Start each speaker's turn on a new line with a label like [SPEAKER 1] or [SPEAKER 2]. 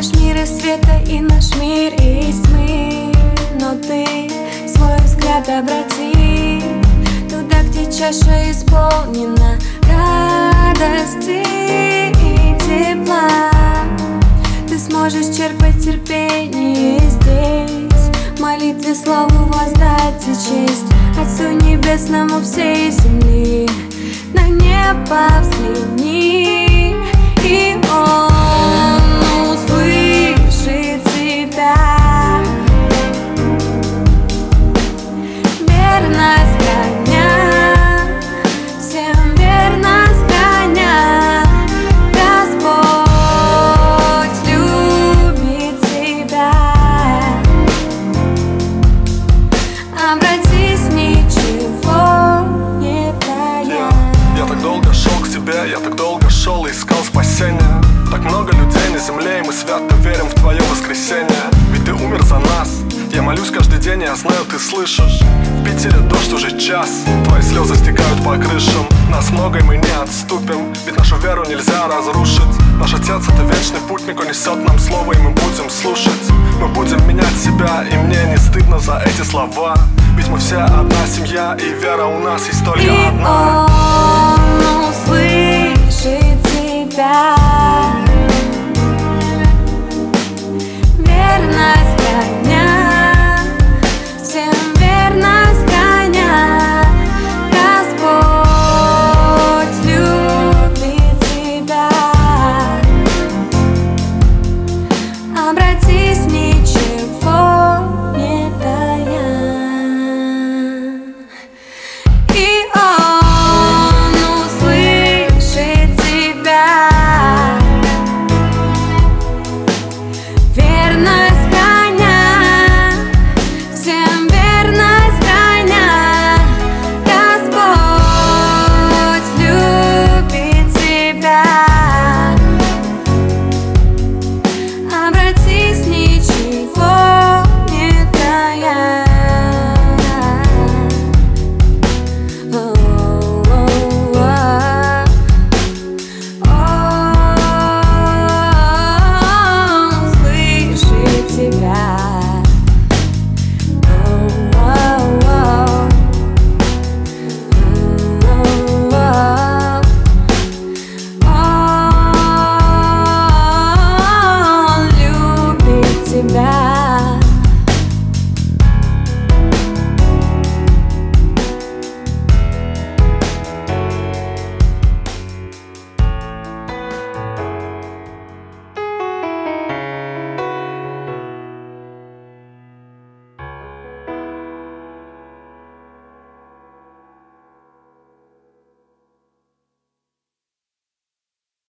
[SPEAKER 1] наш мир из света и наш мир из тьмы. Но ты свой взгляд обрати туда, где чаша исполнена радости и тепла. Ты сможешь черпать терпение здесь, в молитве слову воздать и честь Отцу Небесному всей земли. На небо взгляни, и Он услышит тебя. Верность храня, всем верность храня, Господь любит тебя. Обратись, ничего не тая.
[SPEAKER 2] Я так долго шел к тебе, я так долго шел и искал спасения. Так много людей на земле, и мы свято верим в твое воскресенье. Ведь ты умер за нас. Я молюсь каждый день, я знаю, ты слышишь. В Питере дождь уже час, твои слезы стекают по крышам. Нас много, и мы не отступим, ведь нашу веру нельзя разрушить. Наш Отец — это вечный путник, Он несет нам слово, и мы будем слушать. Мы будем менять себя, и мне не стыдно за эти слова. Ведь мы все одна семья, и вера у нас есть только одна.